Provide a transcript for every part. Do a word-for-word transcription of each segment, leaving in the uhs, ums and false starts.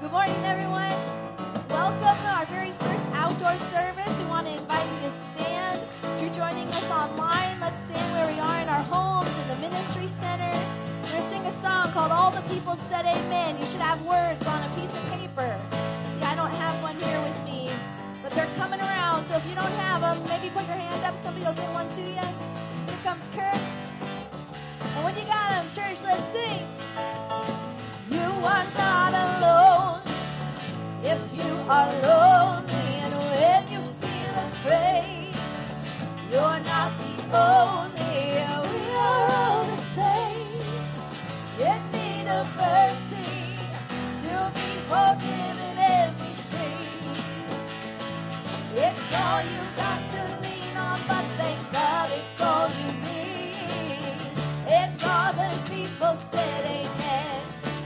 Good morning, everyone. Welcome to our very first outdoor service. We want to invite you to stand. If you're joining us online, let's stand where we are in our homes, in the ministry center. We're going to sing a song called All the People Said Amen. You should have words on a piece of paper. See, I don't have one here with me, but they're coming around. So if you don't have them, maybe put your hand up. Somebody will get one to you. Here comes Kurt. And when you got them, church, let's sing. You are not alone if you are lonely, and when you feel afraid, you're not the only. We are all the same, in need of mercy, to be forgiven and be free. It's all you got to lean on, but thank God it's all you need. And all the people said amen.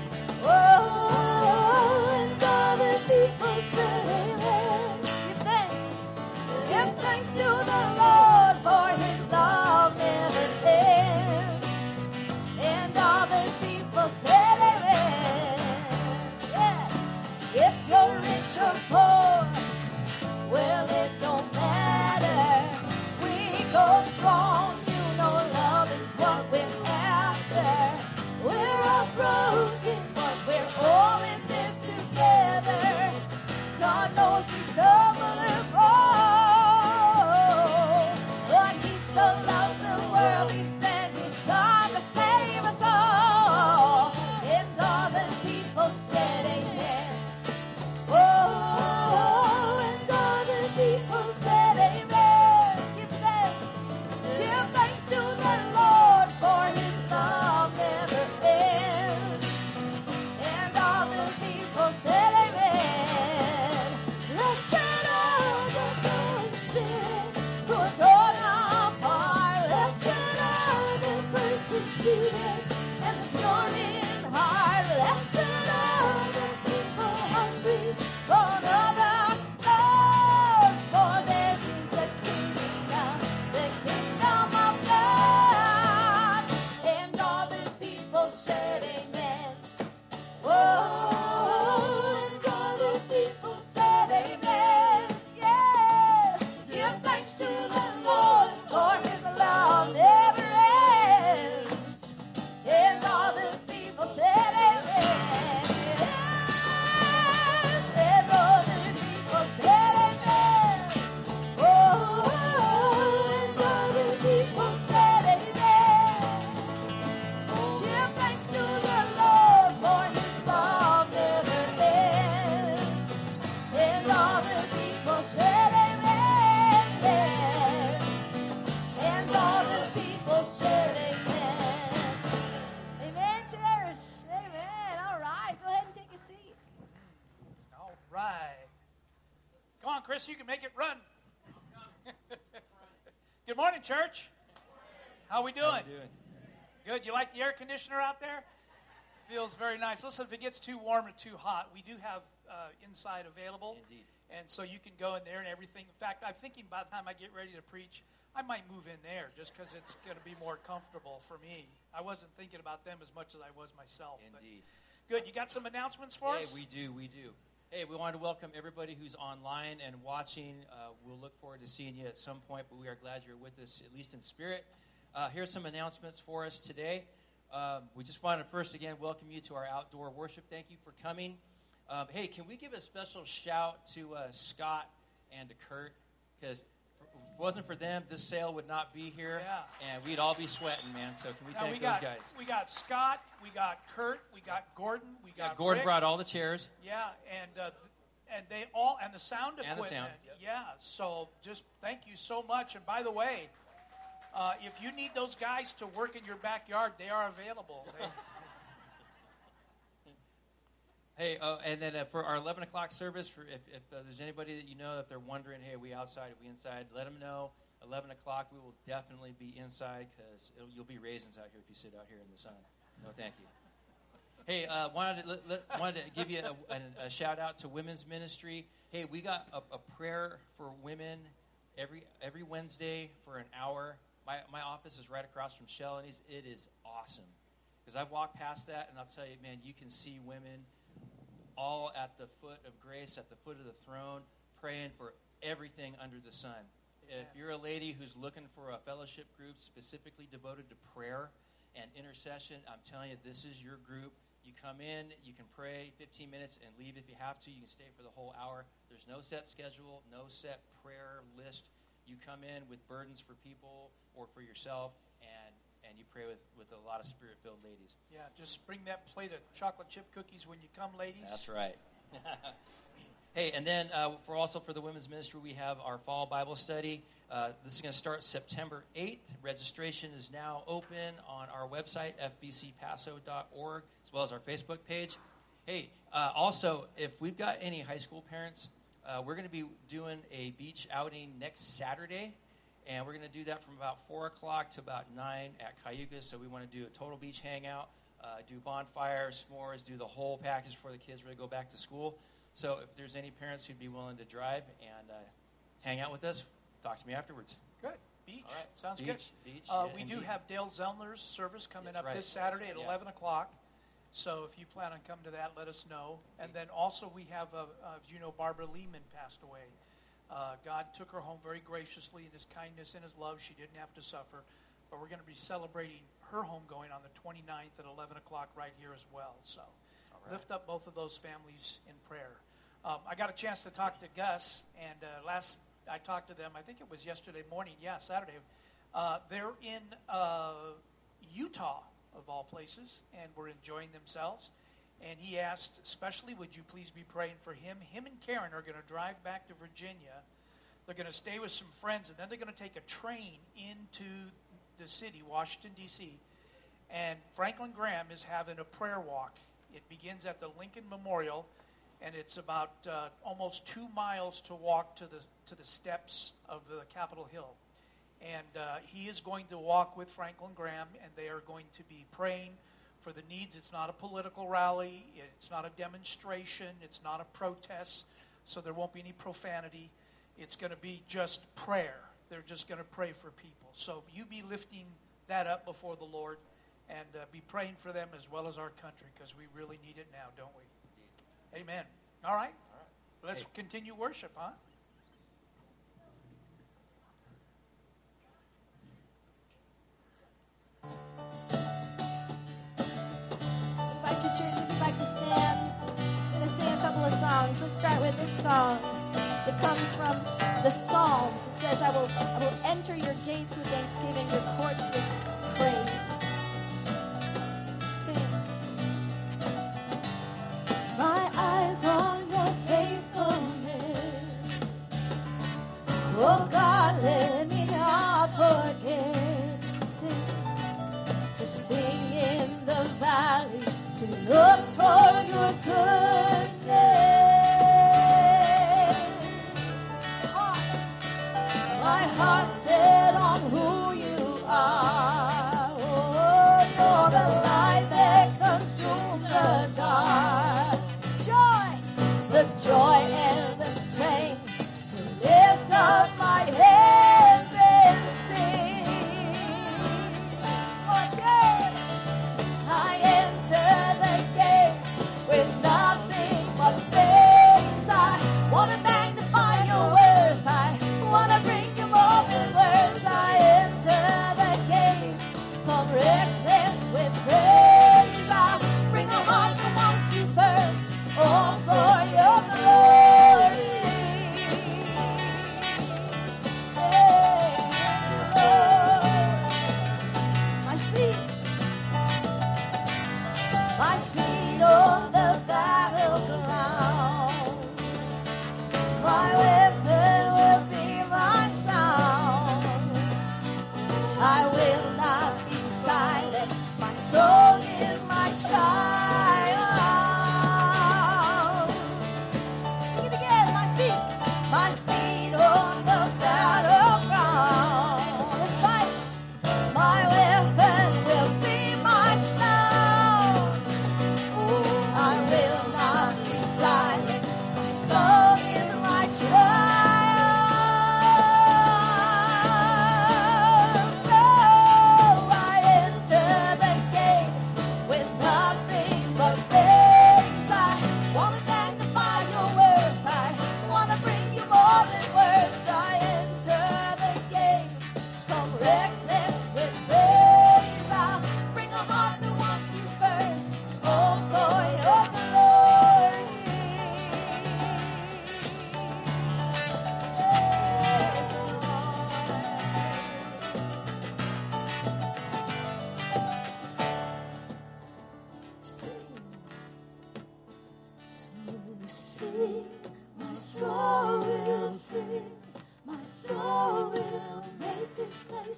Oh, and all the people said amen. Give thanks. Give thanks to the Lord, for his love never ends. And all the people said amen. Yes. If you're rich or poor, well, it don't matter. We go strong. You know love is what we're after. We're all broken, but we're all in this together. God knows we stumble and fall, but he so loved the world, he sent his son to save us all. And all the people said amen. Oh, and all the people said amen. Give thanks. Give thanks to the Lord, for his love never ends. And all the people said amen. Blessed are the constant, who are torn apart. Blessed are the persecuted and the pure in heart. Blessed are the people hungry for another spot. For theirs is the kingdom, the kingdom of God. And all the people said amen. Oh, and all the people said amen. Yes, give thanks to the Lord, for his love never ends. And all the people said amen. Yes, and all the people said amen. Oh, and all the people said amen. Give thanks to the Lord, for his love never ends. And all the people said amen. Yes. And all the people said amen. Amen, church. Amen. All right. Go ahead and take a seat. All right. Come on, Chris, you can make it run. Good morning, church. How we doing? How you doing? Good. You like the air conditioner out there? Feels very nice. Listen, if it gets too warm or too hot, we do have uh, inside available. Indeed. And so you can go in there and everything. In fact, I'm thinking by the time I get ready to preach, I might move in there just because it's going to be more comfortable for me. I wasn't thinking about them as much as I was myself. but Indeed. Good. You got some announcements for Hey, us? we do, we do. Hey, we want to welcome everybody who's online and watching. Uh, we'll look forward to seeing you at some point, but we are glad you're with us, at least in spirit. Uh, here's some announcements for us today. Um, we just wanted to first again welcome you to our outdoor worship. Thank you for coming. Um, hey, can we give a special shout to uh, Scott and to Kurt? Because if it wasn't for them, this sale would not be here, Yeah. and we'd all be sweating, man. So can we Now, thank we those got, guys? we got Scott, we got Kurt, we got Gordon, we Yeah, got Gordon Rick. brought all the chairs. Yeah, and uh, and they all and the sound And the equipment. sound, yep. Yeah, so just thank you so much. And by the way, uh, if you need those guys to work in your backyard, they are available. They, Hey, uh, and then uh, for our eleven o'clock service, for if, if uh, there's anybody that you know that they're wondering, hey, are we outside, are we inside, let them know. eleven o'clock, we will definitely be inside because you'll be raisins out here if you sit out here in the sun. No, thank you. Hey, uh, wanted to, let, let, wanted to give you a, a, a shout out to women's ministry. Hey, we got a, a prayer for women every every Wednesday for an hour. My my office is right across from Shelly's. It is awesome because I've walked past that, and I'll tell you, man, you can see women all at the foot of grace, at the foot of the throne, praying for everything under the sun. If you're a lady who's looking for a fellowship group specifically devoted to prayer and intercession, I'm telling you, this is your group. You come in, you can pray fifteen minutes and leave if you have to. You can stay for the whole hour. There's no set schedule, no set prayer list. You come in with burdens for people or for yourself, and, and you pray with, with a lot of spirit-filled ladies. Yeah, just bring that plate of chocolate chip cookies when you come, ladies. That's right. Hey, and then uh, for also for the women's ministry, we have our fall Bible study. Uh, this is going to start September eighth. Registration is now open on our website, f b c paso dot org, as well as our Facebook page. Hey, uh, also, if we've got any high school parents, uh, we're going to be doing a beach outing next Saturday, and we're going to do that from about four o'clock to about nine at Cayucas. So we want to do a total beach hangout, uh, do bonfire, s'mores, do the whole package before the kids really go back to school. So if there's any parents who'd be willing to drive and uh, hang out with us, talk to me afterwards. Good. Beach. All right. Sounds beach, good. Beach, Uh, yeah, we do indeed. have Dale Zellner's service coming That's up right. this Saturday at Yeah. eleven o'clock. So if you plan on coming to that, let us know. And then also we have, uh, uh, as you know, Barbara Lehman passed away. Uh, God took her home very graciously in His kindness and His love. She didn't have to suffer. But we're going to be celebrating her homegoing on the twenty-ninth at eleven o'clock right here as well. So All right. lift up both of those families in prayer. Um, I got a chance to talk to Gus, and uh, last I talked to them, I think it was yesterday morning, yeah, Saturday. Uh, they're in uh, Utah, of all places, and were enjoying themselves. And he asked, especially, would you please be praying for him? Him and Karen are going to drive back to Virginia. They're going to stay with some friends, and then they're going to take a train into the city, Washington, D C And Franklin Graham is having a prayer walk. It begins at the Lincoln Memorial, and it's about uh, almost two miles to walk to the to the steps of the Capitol Hill. And uh, he is going to walk with Franklin Graham, and they are going to be praying for the needs. It's not a political rally. It's not a demonstration. It's not a protest, so there won't be any profanity. It's going to be just prayer. They're just going to pray for people. So you be lifting that up before the Lord and uh, be praying for them as well as our country, because we really need it now, don't we? Amen. All right. All right. Let's Hey. continue worship, huh? I invite you, church, if you'd like to stand. I'm going to sing a couple of songs. Let's start with this song that comes from the Psalms. It says, I will, I will enter your gates with thanksgiving, your courts with praise. Sing. My eyes on your faithfulness. Oh God, let me not forget to sing, to sing in the valley, to look toward your goodness. Heart, my heart set on who you are. Oh, you're the light that consumes the dark. Joy, the joy and the strength to lift up my hands and sing. Oh, church, I enter the gates with nothing but praise. I want to magnify your worth. I want to bring you more than words. I enter the gates from reckless with praise. I bring a heart that wants you first, all for your glory. Hey, Lord. My feet my feet on the battleground. My weapon will be my sound. I will not be silent. My soul is my triumph. Sing it again. My feet, my feet on the battleground. Let's fight. My weapon will be my sound.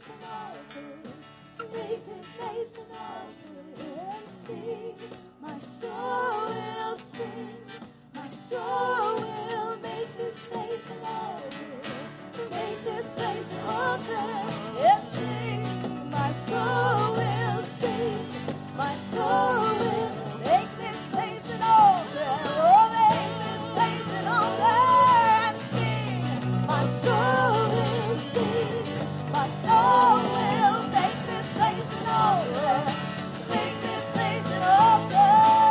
an altar. Make this place an altar and sing. My soul will sing. My soul will make this place an altar. Make this place an altar and sing. My soul will sing. My soul will make this place an altar. Oh, make this place an altar and sing. My soul will sing. My soul will make this place an altar. Make this place an altar.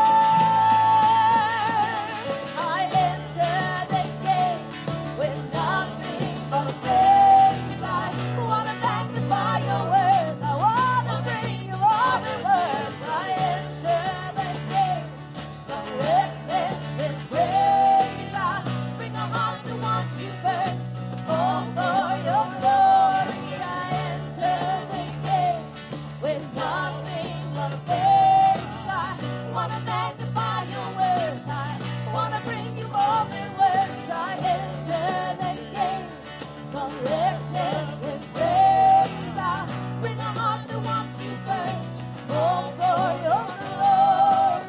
I enter the gates with nothing but praise. I want to magnify your words. I want to bring you all the words. I enter the gates, the reckless with praise. I bring a heart that wants you first. Oh, for your glory, I enter the gates with nothing but praise. I want to magnify your words. I want to bring you all the words. I enter the gates, the reckless with praise. I bring a heart that wants you first. Oh, for your glory.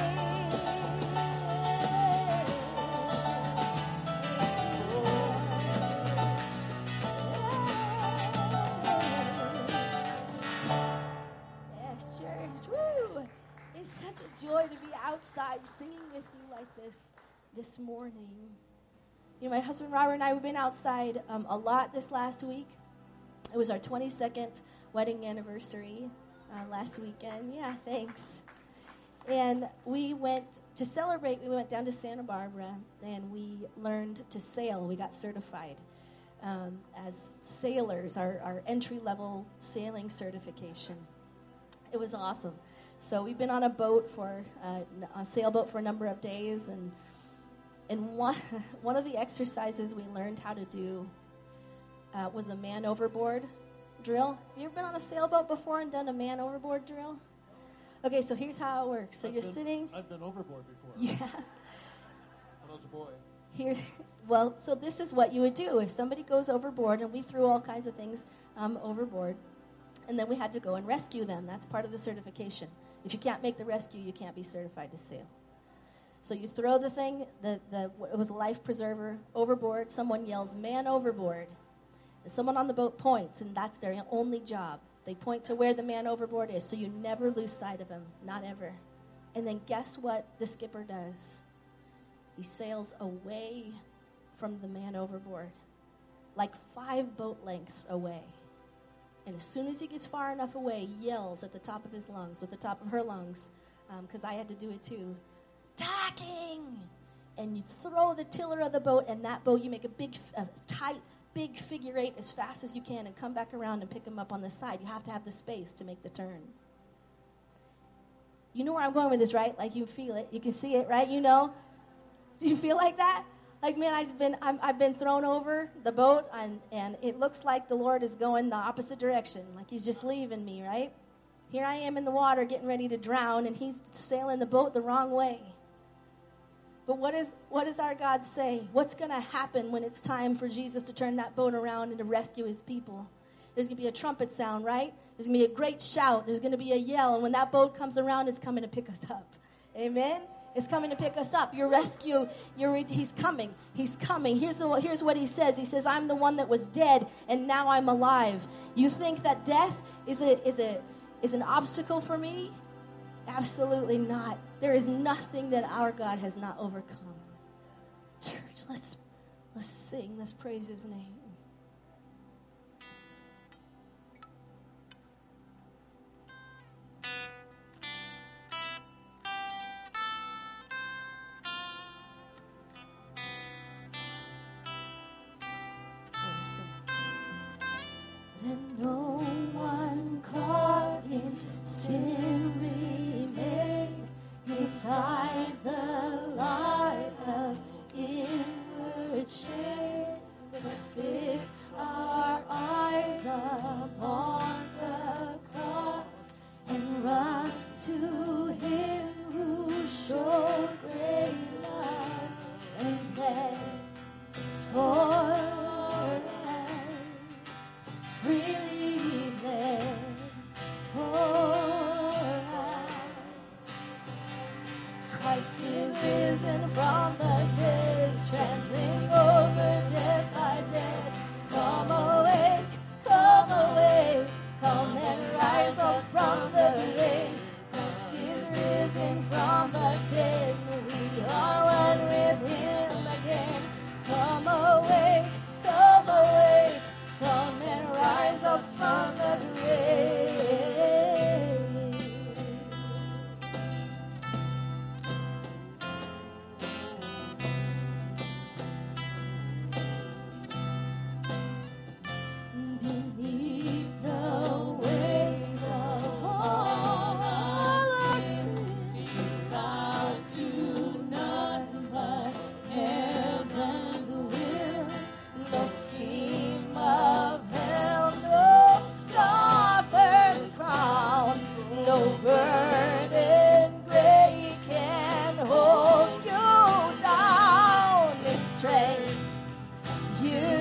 Yes, church. Woo! It's such a joy to be outside singing with you like this this morning. You know, my husband Robert and I, we've been outside um, a lot this last week. It was our twenty-second wedding anniversary uh, last weekend. Yeah, thanks. And we went to celebrate. We went down to Santa Barbara, and we learned to sail. We got certified um, as sailors, our, our entry-level sailing certification. It was awesome. So we've been on a boat for uh, a sailboat for a number of days, and and one one of the exercises we learned how to do uh, was a man overboard drill. Have you ever been on a sailboat before and done a man overboard drill? Okay, so here's how it works. So I've you're been, sitting. I've been overboard before. Yeah. When I was a boy. Here, well, so this is what you would do if somebody goes overboard, and we threw all kinds of things um, overboard, and then we had to go and rescue them. That's part of the certification. If you can't make the rescue, you can't be certified to sail. So you throw the thing, the, the it was a life preserver, overboard. Someone yells, "Man overboard." And someone on the boat points, and that's their only job. They point to where the man overboard is, so you never lose sight of him, not ever. And then guess what the skipper does? He sails away from the man overboard, like five boat lengths away. And as soon as he gets far enough away, he yells at the top of his lungs, at the top of her lungs, because um, I had to do it too, "Tacking!" And you throw the tiller of the boat, and that boat, you make a big, uh, tight, big figure eight as fast as you can and come back around and pick him up on the side. You have to have the space to make the turn. You know where I'm going with this, right? Like, you feel it. You can see it, right? You know? Do you feel like that? Like, man, I've been I'm, I've been thrown over the boat, and, and it looks like the Lord is going the opposite direction. Like he's just leaving me, right? Here I am in the water getting ready to drown, and he's sailing the boat the wrong way. But what is what does our God say? What's going to happen when it's time for Jesus to turn that boat around and to rescue his people? There's going to be a trumpet sound, right? There's going to be a great shout. There's going to be a yell. And when that boat comes around, it's coming to pick us up. Amen? It's coming to pick us up. Your rescue, your, he's coming. He's coming. Here's, the, here's what he says. He says, "I'm the one that was dead, and now I'm alive." You think that death is a is a is an obstacle for me? Absolutely not. There is nothing that our God has not overcome. Church, let's let's sing. Let's praise his name. Let no one caught in sin remain beside the light of inward shame. But fix our eyes upon the cross and run to him who showed great love and bled for us freely. Christ is risen from the dead, trampling over death by death. Come awake, come awake, come and rise up from the grave. Christ is risen from the dead, we are one with him again. Come awake, come awake, come and rise up from the grave. Beneath the weight of all our sin, we bow to none but heaven's will. No scheme of hell, no scoffer's frown, no burden great can hold you down. In strength you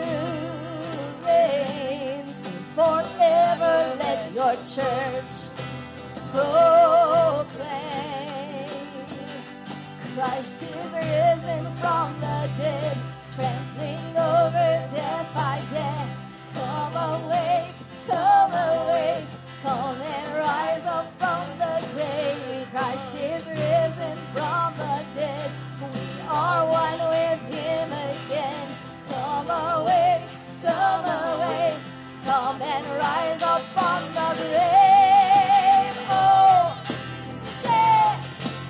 reign, so forever let your church proclaim. Christ is risen from the dead, trampling over death by death. Come awake, come awake, come and rise up from the grave. Christ is risen from the dead, we are one with him again. Come awake, come awake, come and rise up from the grave. Oh, death,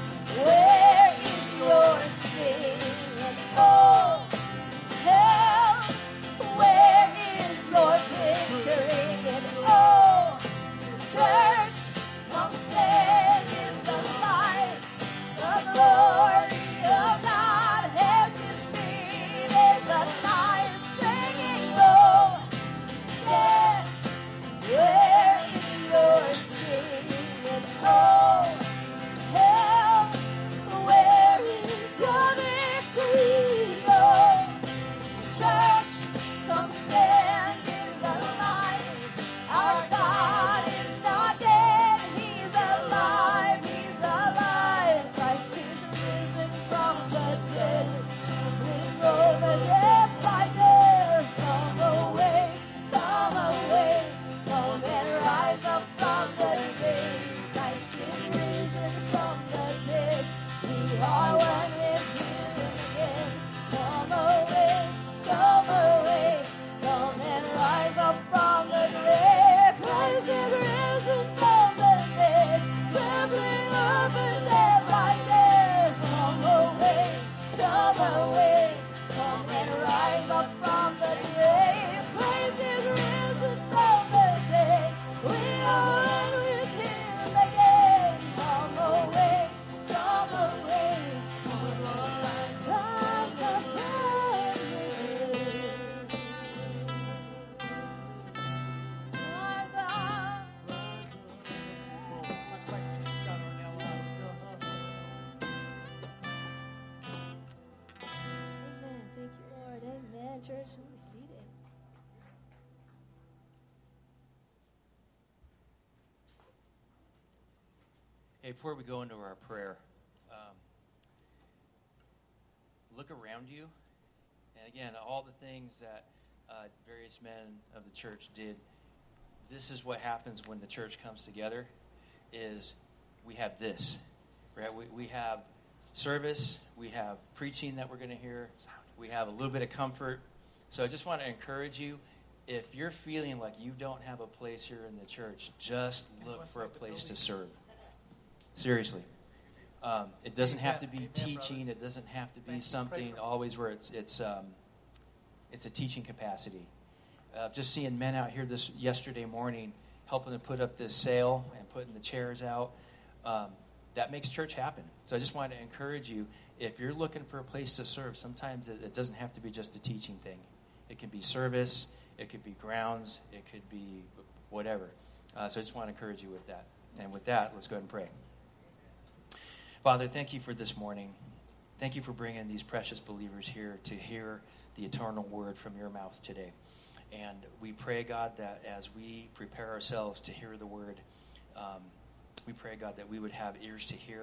where is your sting? And oh, hell, where is your victory? And oh, church, come stand in the light. The glory of God has defeated the night, singing low. Death, where is your sting? And oh, hell, where is your victory? Oh, church, come stand in the light. Our God is not dead, he's alive, he's alive. Christ is risen from the dead, trampling over death by death. Come awake, come awake, come and rise up from the grave. Christ is risen from the dead, we are one with him again. Come awake, come awake, come and rise up from the grave. Christ is risen from the dead, trampling over death by death. Come awake, come awake, come and rise up from the grave. Christ is risen from the dead, we are one with him again. Come awake, come awake, come and rise up from the grave. Rise up. Looks like we just got Ornell out. Amen. Thank you, Lord. Amen. Church, be seated. Hey, before we go into our prayer, um, look around you. And again, all the things that uh, various men of the church did, this is what happens when the church comes together, is we have this, right? We, we have service, we have preaching that we're going to hear, we have a little bit of comfort. So I just want to encourage you, if you're feeling like you don't have a place here in the church, just look for a place to serve. Seriously. Um, it doesn't have to be teaching. It doesn't have to be something always where it's it's um, it's a teaching capacity. Uh, just seeing men out here this yesterday morning helping to put up this sail and putting the chairs out, um, that makes church happen. So I just wanted to encourage you, if you're looking for a place to serve, sometimes it, it doesn't have to be just a teaching thing. It can be service. It could be grounds. It could be whatever. Uh, so I just want to encourage you with that. And with that, let's go ahead and pray. Father, thank you for this morning. Thank you for bringing these precious believers here to hear the eternal word from your mouth today. And we pray, God, that as we prepare ourselves to hear the word, um, we pray, God, that we would have ears to hear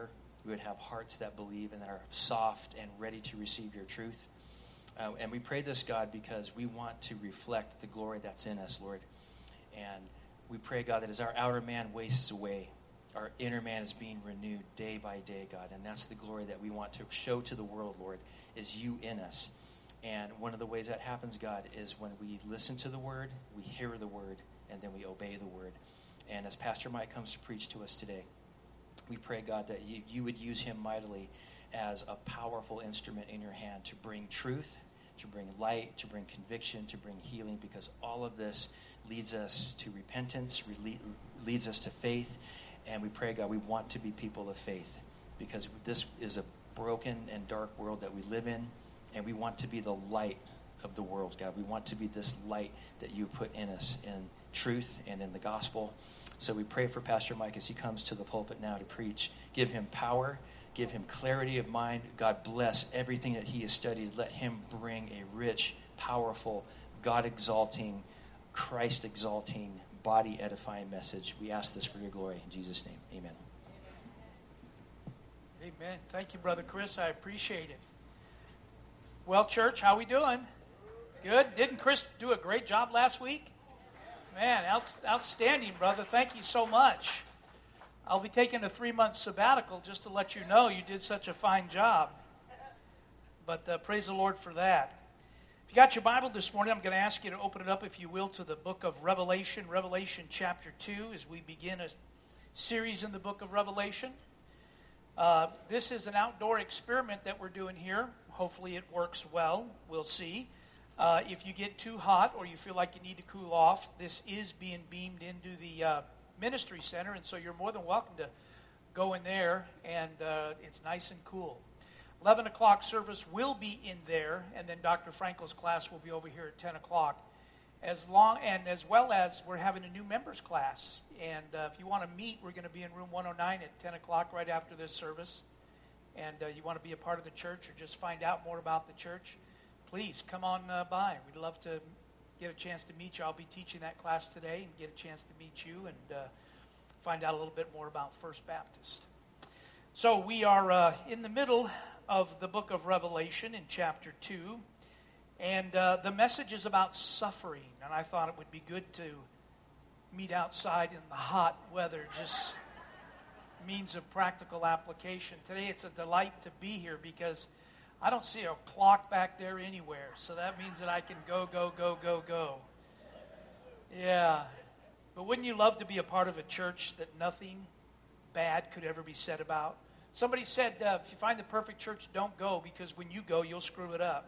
We would have hearts that believe and that are soft and ready to receive your truth. Uh, and we pray this, God, because we want to reflect the glory that's in us, Lord. And we pray, God, that as our outer man wastes away, our inner man is being renewed day by day, God. And that's the glory that we want to show to the world, Lord, is you in us. And one of the ways that happens, God, is when we listen to the word, we hear the word, and then we obey the word. And as Pastor Mike comes to preach to us today, we pray, God, that you, you would use him mightily as a powerful instrument in your hand to bring truth, to bring light, to bring conviction, to bring healing, because all of this leads us to repentance, leads us to faith. And we pray, God, we want to be people of faith, because this is a broken and dark world that we live in, and we want to be the light of the world, God. We want to be this light that you put in us in truth and in the gospel. So we pray for Pastor Mike as he comes to the pulpit now to preach. Give him power, give him clarity of mind. God bless everything that he has studied. Let him bring a rich, powerful, God-exalting, Christ-exalting, body-edifying message. We ask this for your glory. In Jesus' name, amen. Amen. Thank you, Brother Chris. I appreciate it. Well, church, how we doing? Good? Didn't Chris do a great job last week? Man, out, outstanding, brother. Thank you so much. I'll be taking a three-month sabbatical just to let you know you did such a fine job. But uh, praise the Lord for that. If you got your Bible this morning, I'm going to ask you to open it up, if you will, to the book of Revelation, Revelation chapter two, as we begin a series in the book of Revelation. Uh, this is an outdoor experiment that we're doing here. Hopefully it works well. We'll see. Uh, if you get too hot or you feel like you need to cool off, this is being beamed into the uh, ministry center, and so you're more than welcome to go in there, and uh, it's nice and cool. eleven o'clock service will be in there, and then Doctor Frankel's class will be over here at ten o'clock. As long and as well as we're having a new members class, and uh, if you want to meet, we're going to be in room one oh nine at ten o'clock right after this service. And uh, you want to be a part of the church or just find out more about the church, please come on uh, by. We'd love to get a chance to meet you. I'll be teaching that class today and get a chance to meet you and uh, find out a little bit more about First Baptist. So we are uh, in the middle of the book of Revelation in chapter two, and uh, the message is about suffering, and I thought it would be good to meet outside in the hot weather, just means of practical application. Today it's a delight to be here because I don't see a clock back there anywhere, so that means that I can go, go, go, go, go. Yeah. But wouldn't you love to be a part of a church that nothing bad could ever be said about? Somebody said, uh, if you find the perfect church, don't go, because when you go, you'll screw it up.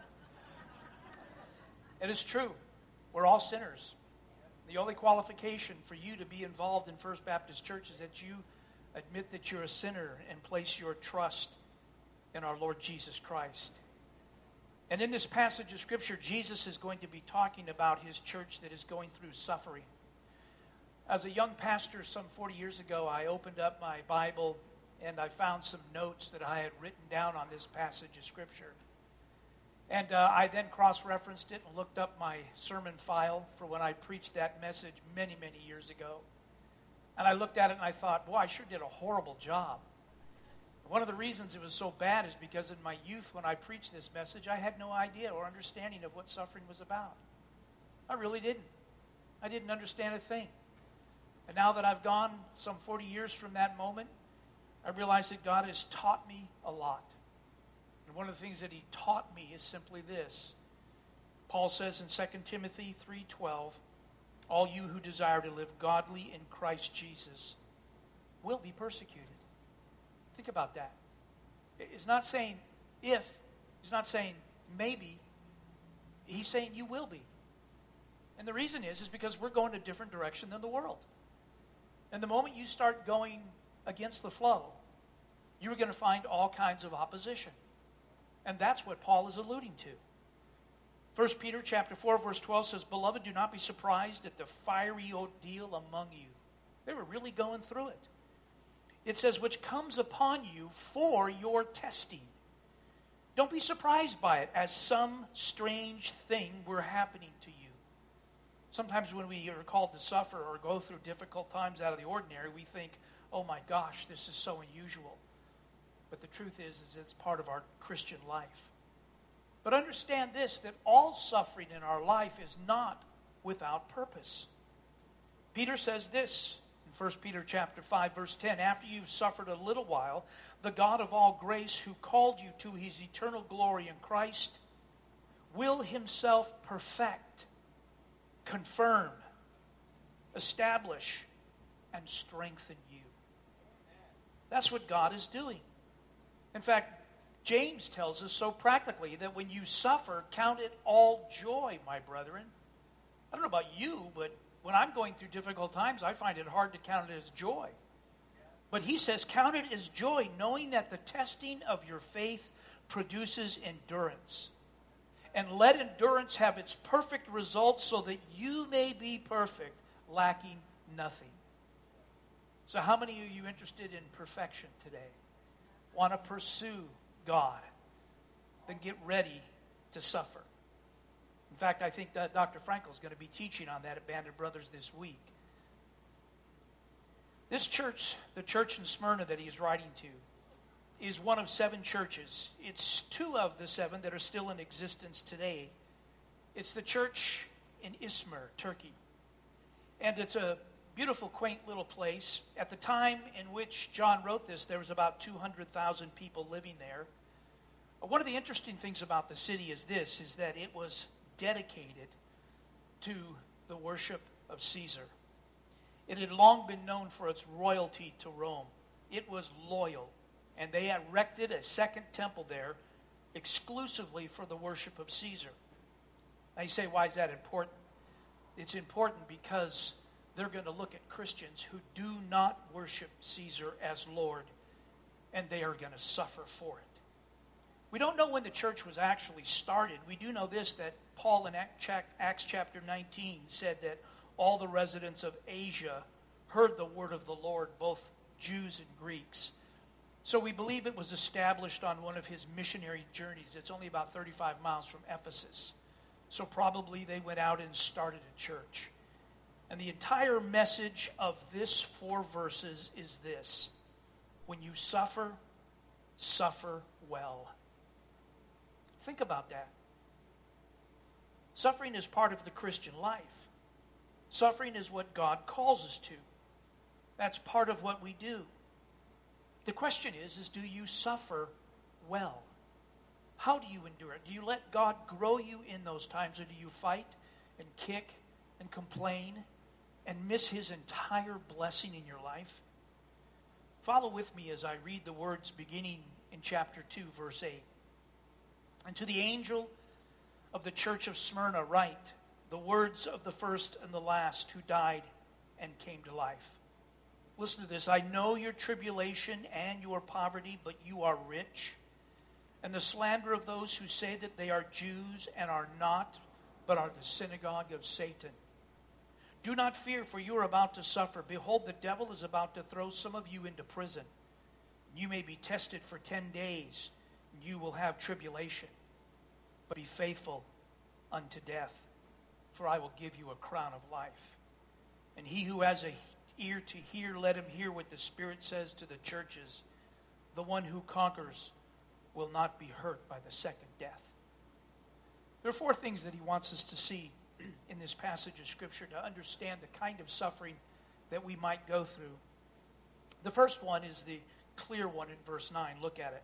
It is true. We're all sinners. The only qualification for you to be involved in First Baptist Church is that you admit that you're a sinner and place your trust in our Lord Jesus Christ. And in this passage of Scripture, Jesus is going to be talking about his church that is going through suffering. As a young pastor some forty years ago, I opened up my Bible and I found some notes that I had written down on this passage of Scripture. And uh, I then cross-referenced it and looked up my sermon file for when I preached that message many, many years ago. And I looked at it and I thought, boy, I sure did a horrible job. One of the reasons it was so bad is because in my youth, when I preached this message, I had no idea or understanding of what suffering was about. I really didn't. I didn't understand a thing. And now that I've gone some forty years from that moment, I realize that God has taught me a lot. And one of the things that he taught me is simply this. Paul says in Second Timothy three twelve, all you who desire to live godly in Christ Jesus will be persecuted. Think about that. It's not saying if. He's not saying maybe. He's saying you will be. And the reason is, is because we're going a different direction than the world. And the moment you start going against the flow, you're going to find all kinds of opposition. And that's what Paul is alluding to. First Peter chapter four, verse twelve says, beloved, do not be surprised at the fiery ordeal among you. They were really going through it. It says, which comes upon you for your testing. Don't be surprised by it as some strange thing were happening to you. Sometimes when we are called to suffer or go through difficult times out of the ordinary, we think, oh my gosh, this is so unusual. the truth is, is it's part of our Christian life. But understand this, that all suffering in our life is not without purpose. Peter says this in First Peter chapter five, verse ten, after you've suffered a little while, the God of all grace who called you to his eternal glory in Christ will himself perfect, confirm, establish, and strengthen you. That's what God is doing. In fact, James tells us so practically that when you suffer, count it all joy, my brethren. I don't know about you, but when I'm going through difficult times, I find it hard to count it as joy. But he says, count it as joy, knowing that the testing of your faith produces endurance. And let endurance have its perfect result so that you may be perfect, lacking nothing. So how many of you interested in perfection today? Want to pursue God? Then get ready to suffer. In fact, I think that Doctor Frankel is going to be teaching on that at Band of Brothers this week. This church, the church in Smyrna that he's writing to, is one of seven churches. It's two of the seven that are still in existence today. It's the church in Izmir, Turkey. And it's a beautiful, quaint little place. At the time in which John wrote this, there was about two hundred thousand people living there. One of the interesting things about the city is this, is that it was dedicated to the worship of Caesar. It had long been known for its royalty to Rome. It was loyal, and they erected a second temple there exclusively for the worship of Caesar. Now you say, why is that important? It's important because they're going to look at Christians who do not worship Caesar as Lord, and they are going to suffer for it. We don't know when the church was actually started. We do know this, that Paul in Acts chapter nineteen said that all the residents of Asia heard the word of the Lord, both Jews and Greeks. So we believe it was established on one of his missionary journeys. It's only about thirty-five miles from Ephesus. So probably they went out and started a church. And the entire message of this four verses is this: when you suffer, suffer well. Think about that. Suffering is part of the Christian life. Suffering is what God calls us to. That's part of what we do. The question is, is do you suffer well? How do you endure it? Do you let God grow you in those times, or do you fight and kick and complain and miss his entire blessing in your life? Follow with me as I read the words beginning in chapter two, verse eight. And to the angel of the church of Smyrna write the words of the first and the last who died and came to life. Listen to this. I know your tribulation and your poverty, but you are rich. And the slander of those who say that they are Jews and are not, but are the synagogue of Satan. Do not fear, for you are about to suffer. Behold, the devil is about to throw some of you into prison. You may be tested for ten days, and you will have tribulation. But be faithful unto death, for I will give you a crown of life. And he who has an ear to hear, let him hear what the Spirit says to the churches. The one who conquers will not be hurt by the second death. There are four things that he wants us to see in this passage of Scripture to understand the kind of suffering that we might go through. The first one is the clear one in verse nine. Look at it.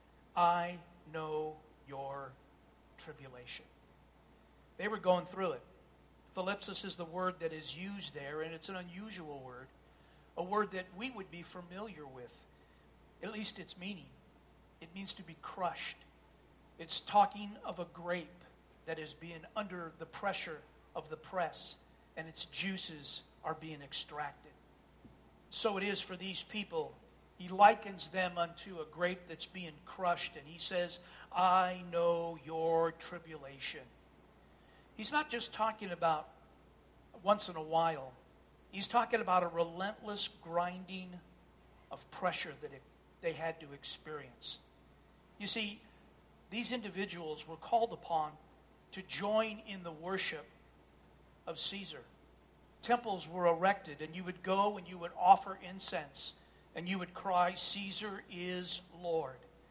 I know your tribulation. They were going through it. Thlipsis is the word that is used there, and it's an unusual word, a word that we would be familiar with, at least its meaning. It means to be crushed. It's talking of a grape that is being under the pressure of the press, and its juices are being extracted. So it is for these people. He likens them unto a grape that's being crushed, and he says, I know your tribulation. He's not just talking about once in a while. He's talking about a relentless grinding of pressure that it, they had to experience. You see, these individuals were called upon to join in the worship of Caesar. Temples were erected, and you would go and you would offer incense, and you would cry, Caesar is Lord.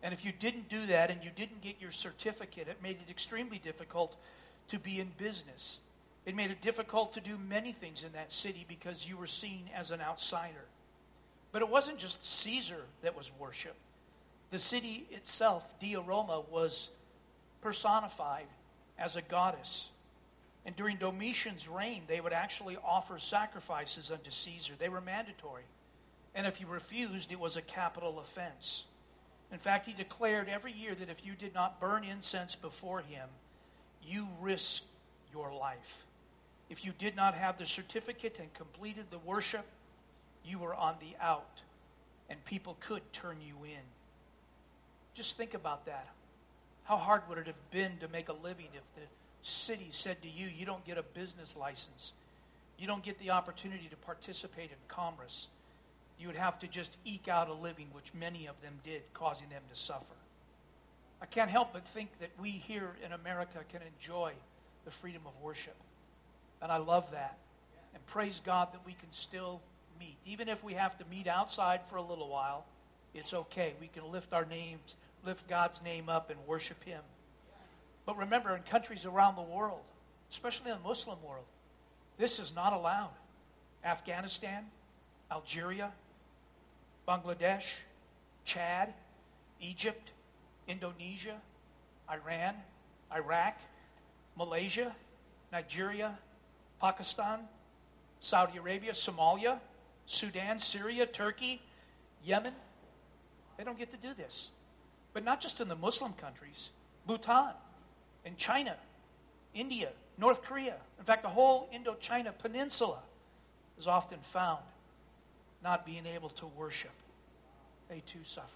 And if you didn't do that and you didn't get your certificate, it made it extremely difficult to be in business. It made it difficult to do many things in that city because you were seen as an outsider. But it wasn't just Caesar that was worshipped. The city itself, Dea Roma, was personified as a goddess. And during Domitian's reign, they would actually offer sacrifices unto Caesar. They were mandatory. And if you refused, it was a capital offense. In fact, he declared every year that if you did not burn incense before him, you risked your life. If you did not have the certificate and completed the worship, you were on the out, and people could turn you in. Just think about that. How hard would it have been to make a living if the city said to you, you don't get a business license. You don't get the opportunity to participate in commerce. You would have to just eke out a living, which many of them did, causing them to suffer. I can't help but think that we here in America can enjoy the freedom of worship. And I love that. And praise God that we can still meet. Even if we have to meet outside for a little while, it's okay. We can lift our names, lift God's name up and worship Him. But remember, in countries around the world, especially in the Muslim world, this is not allowed. Afghanistan, Algeria, Bangladesh, Chad, Egypt, Indonesia, Iran, Iraq, Malaysia, Nigeria, Pakistan, Saudi Arabia, Somalia, Sudan, Syria, Turkey, Yemen. They don't get to do this. But not just in the Muslim countries. Bhutan, and China, India, North Korea. In fact, the whole Indochina peninsula is often found not being able to worship. They too suffer.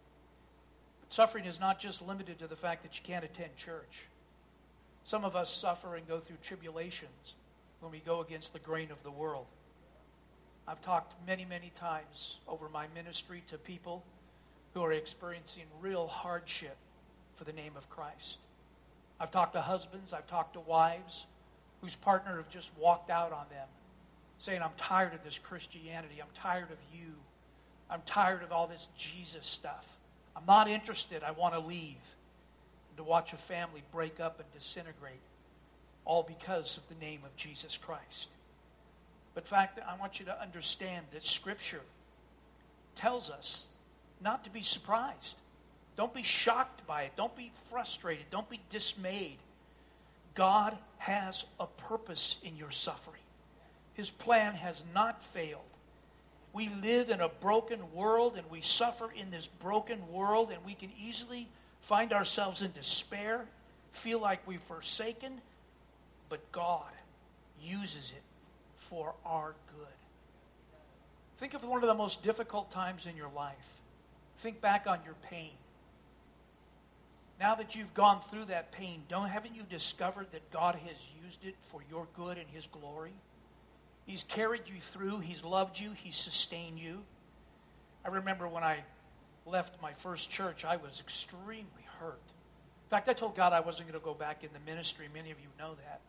But suffering is not just limited to the fact that you can't attend church. Some of us suffer and go through tribulations when we go against the grain of the world. I've talked many, many times over my ministry to people who are experiencing real hardship for the name of Christ. I've talked to husbands, I've talked to wives whose partner have just walked out on them, saying, I'm tired of this Christianity, I'm tired of you, I'm tired of all this Jesus stuff. I'm not interested, I want to leave. And to watch a family break up and disintegrate, all because of the name of Jesus Christ. But in fact, I want you to understand that Scripture tells us not to be surprised. Don't be shocked by it. Don't be frustrated. Don't be dismayed. God has a purpose in your suffering. His plan has not failed. We live in a broken world and we suffer in this broken world, and we can easily find ourselves in despair, feel like we've forsaken, but God uses it for our good. Think of one of the most difficult times in your life. Think back on your pain. Now that you've gone through that pain, don't haven't you discovered that God has used it for your good and His glory? He's carried you through. He's loved you. He's sustained you. I remember when I left my first church, I was extremely hurt. In fact, I told God I wasn't going to go back in the ministry. Many of you know that.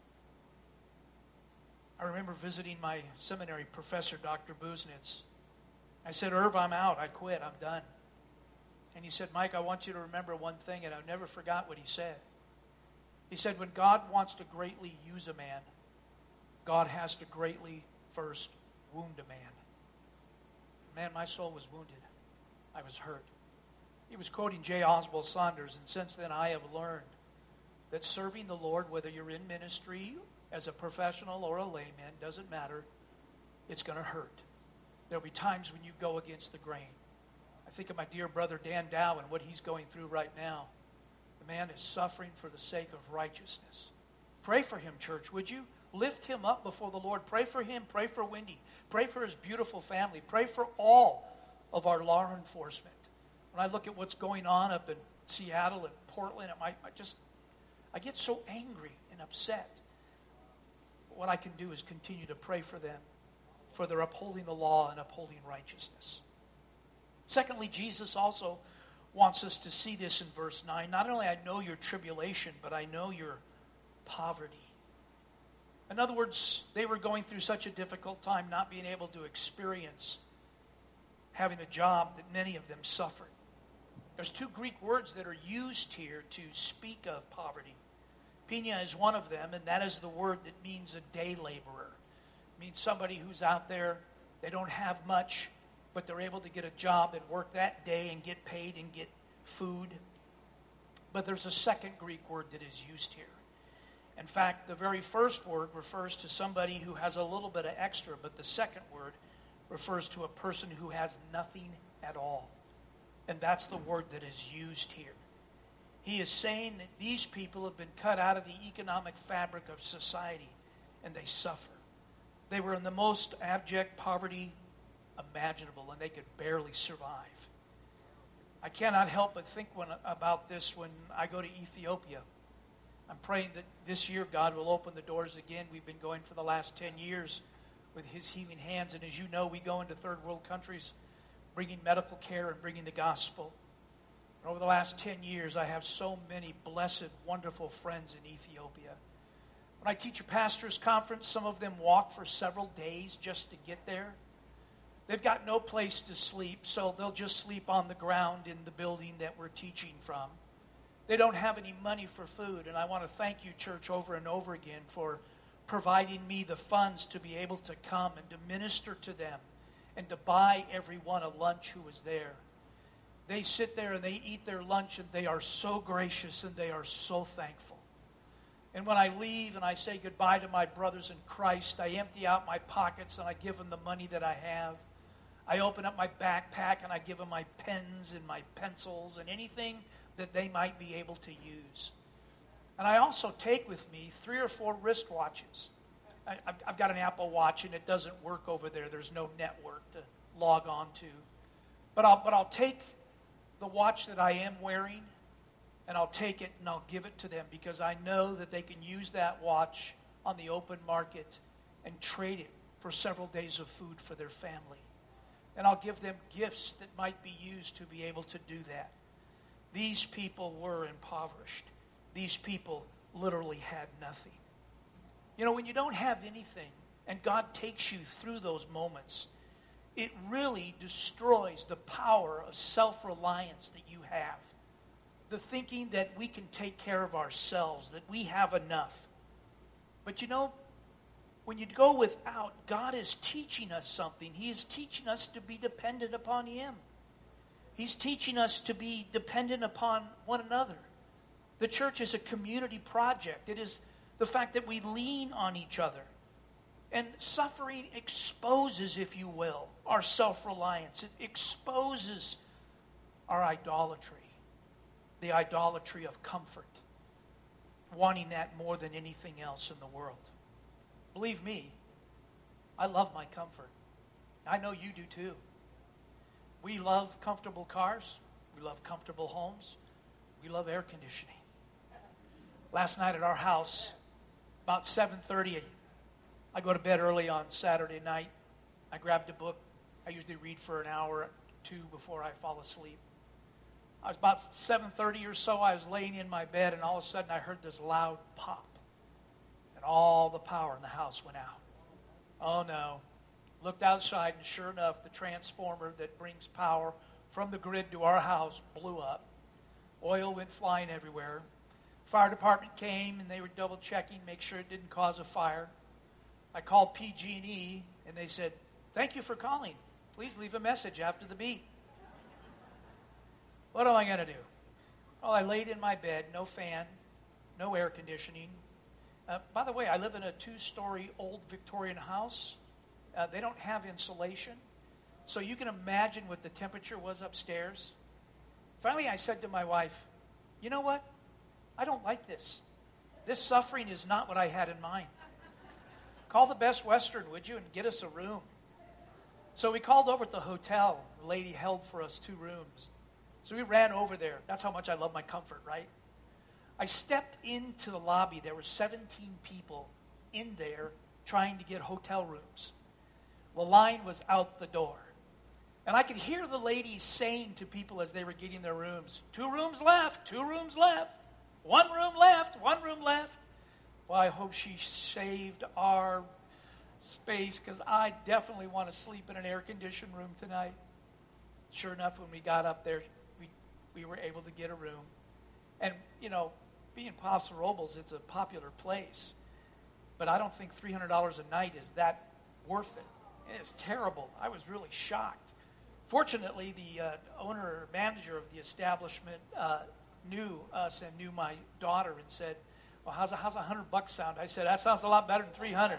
I remember visiting my seminary professor, Doctor Buznitz. I said, Irv, I'm out. I quit. I'm done. And he said, Mike, I want you to remember one thing, and I never forgot what he said. He said, when God wants to greatly use a man, God has to greatly first wound a man. Man, my soul was wounded. I was hurt. He was quoting J. Oswald Sanders, and since then I have learned that serving the Lord, whether you're in ministry as a professional or a layman, doesn't matter. It's going to hurt. There'll be times when you go against the grain. I think of my dear brother Dan Dow and what he's going through right now. The man is suffering for the sake of righteousness. Pray for him, church, would you? Lift him up before the Lord. Pray for him. Pray for Wendy. Pray for his beautiful family. Pray for all of our law enforcement. When I look at what's going on up in Seattle and Portland, it might, I just, I get so angry and upset. But what I can do is continue to pray for them, for their upholding the law and upholding righteousness. Secondly, Jesus also wants us to see this in verse nine. Not only I know your tribulation, but I know your poverty. In other words, they were going through such a difficult time not being able to experience having a job that many of them suffered. There's two Greek words that are used here to speak of poverty. Pina is one of them, and that is the word that means a day laborer. It means somebody who's out there, they don't have much, but they're able to get a job and work that day and get paid and get food. But there's a second Greek word that is used here. In fact, the very first word refers to somebody who has a little bit of extra, but the second word refers to a person who has nothing at all. And that's the word that is used here. He is saying that these people have been cut out of the economic fabric of society, and they suffer. They were in the most abject poverty imaginable, and they could barely survive. I cannot help but think when, about this when I go to Ethiopia. I'm praying that this year God will open the doors again. We've been going for the last ten years with His healing hands, and as you know, we go into third world countries bringing medical care and bringing the gospel. And over the last ten years, I have so many blessed, wonderful friends in Ethiopia. When I teach a pastor's conference, some of them walk for several days just to get there. They've got no place to sleep, so they'll just sleep on the ground in the building that we're teaching from. They don't have any money for food, and I want to thank you, church, over and over again for providing me the funds to be able to come and to minister to them and to buy everyone a lunch who was there. They sit there and they eat their lunch, and they are so gracious and they are so thankful. And when I leave and I say goodbye to my brothers in Christ, I empty out my pockets and I give them the money that I have. I open up my backpack and I give them my pens and my pencils and anything that they might be able to use. And I also take with me three or four wristwatches. I, I've, I've got an Apple Watch, and it doesn't work over there. There's no network to log on to. But I'll, but I'll take the watch that I am wearing, and I'll take it and I'll give it to them because I know that they can use that watch on the open market and trade it for several days of food for their family. And I'll give them gifts that might be used to be able to do that. These people were impoverished. These people literally had nothing. You know, when you don't have anything and God takes you through those moments, it really destroys the power of self-reliance that you have. The thinking that we can take care of ourselves, that we have enough. But you know, when you go without, God is teaching us something. He is teaching us to be dependent upon Him. He's teaching us to be dependent upon one another. The church is a community project. It is the fact that we lean on each other. And suffering exposes, if you will, our self-reliance. It exposes our idolatry, the idolatry of comfort, wanting that more than anything else in the world. Believe me, I love my comfort. I know you do too. We love comfortable cars. We love comfortable homes. We love air conditioning. Last night at our house, about seven thirty, I go to bed early on Saturday night. I grabbed a book. I usually read for an hour or two before I fall asleep. I was about seven thirty or so. I was laying in my bed, and all of a sudden I heard this loud pop. And all the power in the house went out. Oh, no. Looked outside, and sure enough, the transformer that brings power from the grid to our house blew up. Oil went flying everywhere. Fire department came, and they were double-checking, make sure it didn't cause a fire. I called P G and E, and they said, "Thank you for calling. Please leave a message after the beep." What am I going to do? Well, I laid in my bed, no fan, no air conditioning. Uh, by the way, I live in a two-story old Victorian house. Uh, they don't have insulation. So you can imagine what the temperature was upstairs. Finally, I said to my wife, "You know what? I don't like this. This suffering is not what I had in mind. Call the Best Western, would you, and get us a room." So we called over at the hotel. The lady held for us two rooms. So we ran over there. That's how much I love my comfort, right? I stepped into the lobby. There were seventeen people in there trying to get hotel rooms. The line was out the door. And I could hear the ladies saying to people as they were getting their rooms, "Two rooms left, two rooms left, one room left, one room left." Well, I hope she saved our space because I definitely want to sleep in an air-conditioned room tonight. Sure enough, when we got up there, we we were able to get a room. And, you know, being Paso Robles, it's a popular place. But I don't think three hundred dollars a night is that worth it. It is terrible. I was really shocked. Fortunately, the uh, owner or manager of the establishment uh, knew us and knew my daughter and said, well, how's a, how's a hundred bucks sound? I said, that sounds a lot better than three hundred.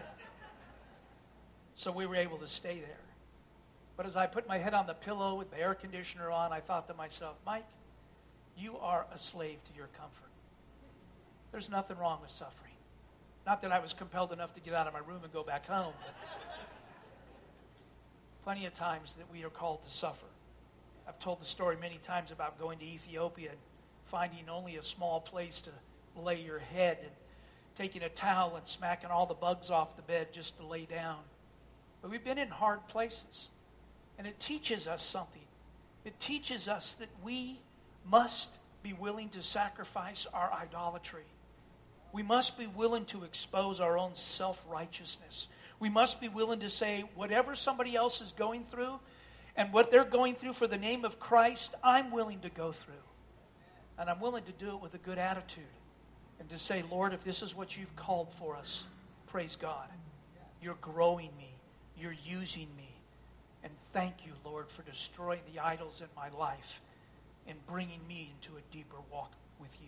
So we were able to stay there. But as I put my head on the pillow with the air conditioner on, I thought to myself, Mike, you are a slave to your comfort. There's nothing wrong with suffering. Not that I was compelled enough to get out of my room and go back home, but plenty of times that we are called to suffer. I've told the story many times about going to Ethiopia and finding only a small place to lay your head and taking a towel and smacking all the bugs off the bed just to lay down. But we've been in hard places. And it teaches us something. It teaches us that we must be willing to sacrifice our idolatry. We must be willing to expose our own self-righteousness. We must be willing to say, whatever somebody else is going through and what they're going through for the name of Christ, I'm willing to go through. And I'm willing to do it with a good attitude. And to say, Lord, if this is what you've called for us, praise God. You're growing me. You're using me. And thank you, Lord, for destroying the idols in my life and bringing me into a deeper walk with you.